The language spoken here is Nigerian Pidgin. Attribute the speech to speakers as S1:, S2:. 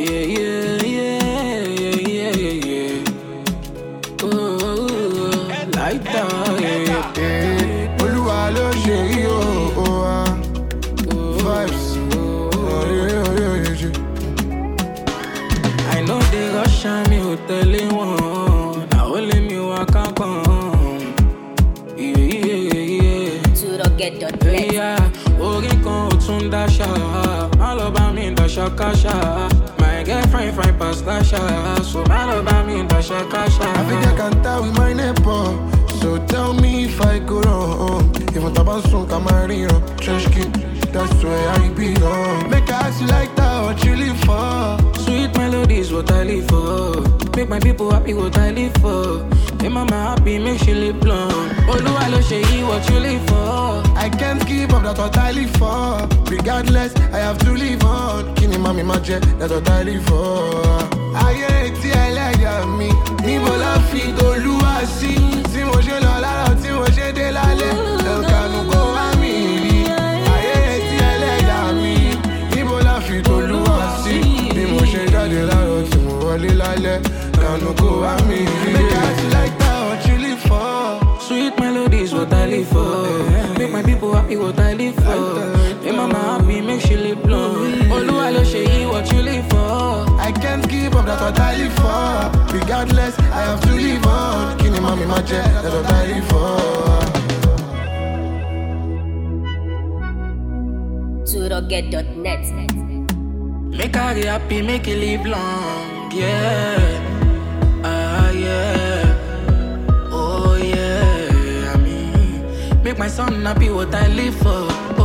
S1: Yeah, yeah, yeah, yeah, yeah, yeah. Oh, like that, yeah.
S2: Olúwa ló ṣe yí o, vibes.
S1: I know they rush on me, who tell one. Now only me walk up on. Yeah, yeah, yeah.
S3: To the get done next.
S1: Yeah, orin kan ò tún dáṣà. Má lọ bá mi dáṣà káṣà. My girlfriend fine past dáṣà. So má lọ bá mi dáṣà káṣà.
S2: I think I can tell with my neighbor. So tell me if I go wrong. Even Tabansun Camarion, Trench Kid, that's where I belong. Make I ask you like that, what you live for?
S1: Sweet melodies, what I live for. Make my people happy, what I live for. Make mama happy, make she live long. Olúwa ló ṣe yí, what you live for.
S2: I can't keep up, that's what I live for. Regardless, I have to live on. Kini mami ma jẹ, that's what I live for. Ayé tí ẹlẹ́yà mi, níbo la fi t'Olúwa sí? Tí mo ṣe lọ láàárọ̀, tí mo ṣe dé lálẹ́, ẹ̀ka kó wá mi rí. Ayé tí ẹlẹ́yà mi, níbo la fi t'Olúwa sí? Bí mo ṣe jáde láàárọ̀, tí mo wọlé lálẹ́, ẹ̀ka kó wá mi rí. Make I ask you like that, what you live for?
S1: Sweet melodies, what I live for. Make my people happy, what I live for. Make mama happy, make she live long. Olúwa ló ṣe yí, what you live for.
S2: I can't keep up, that's what I live for. Regardless, I have to live on. Kini mami ma jẹ, that's what I live for.
S3: To the get done next.
S1: Make her happy, make it live long. Yeah. Ah, yeah. Oh, yeah. I mean, make my son happy, what I live for.